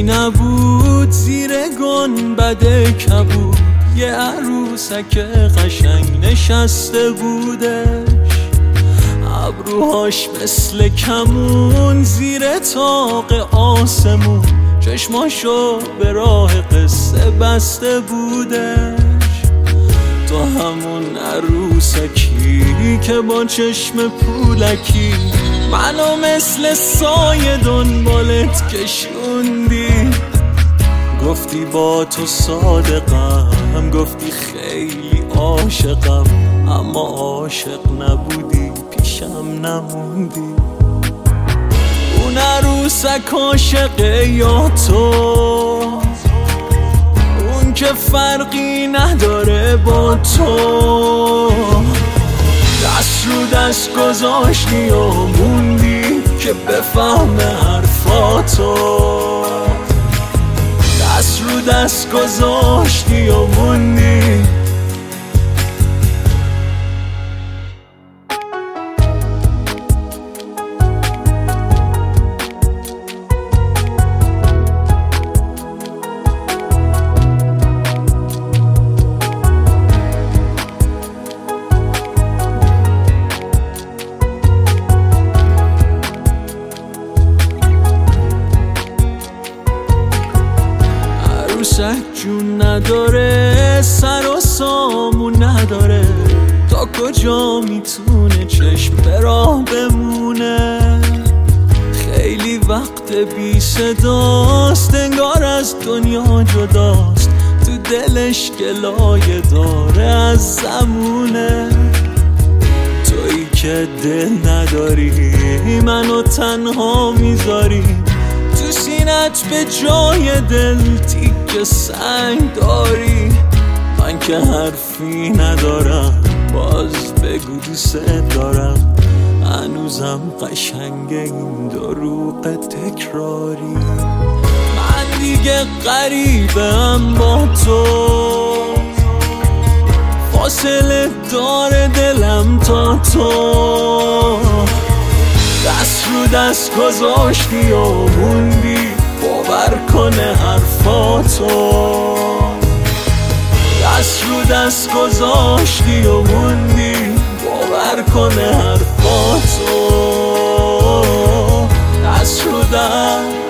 نبود زیر گنبد کبود یه عروسک قشنگ نشسته بودش، ابروهاش مثل کمون زیر طاق آسمون، چشماشو به راه قصه بسته بودش. تو همون عروسکی که با چشم پولکی منو مثل سایه دنبالت کشوندی. گفتی با تو صادقم، گفتی خیلی عاشقم، اما عاشق نبودی، پیشم نموندی. اون عروسک عاشقه یا تو، اون که فرقی نداره با تو. دست رو دست گذاشتی و موندی که بفهم حرفاتو، دست رو دست گذاشتی و موندی. عروسک جون نداره، سر و سامون نداره، تا کجا میتونه چشم به راه بمونه. خیلی وقت بی صداست، انگار از دنیا جداست، تو دلش گلایه داره از زمونه. تویی که دل نداری، منو تنها میذاری، تو سینت به جای دل تیک سنگ داری. من که حرفی ندارم، باز بگو دوست دارم، هنوزم قشنگ این دروغ تکراری. من دیگه غریبم با تو، فاصله داره دلم تا تو. دست رو دست گذاشتی و موندی، باور کنه حرفاتو. دست رو دست گذاشتی و موندی، باور کنه حرفاتو. دست رو دست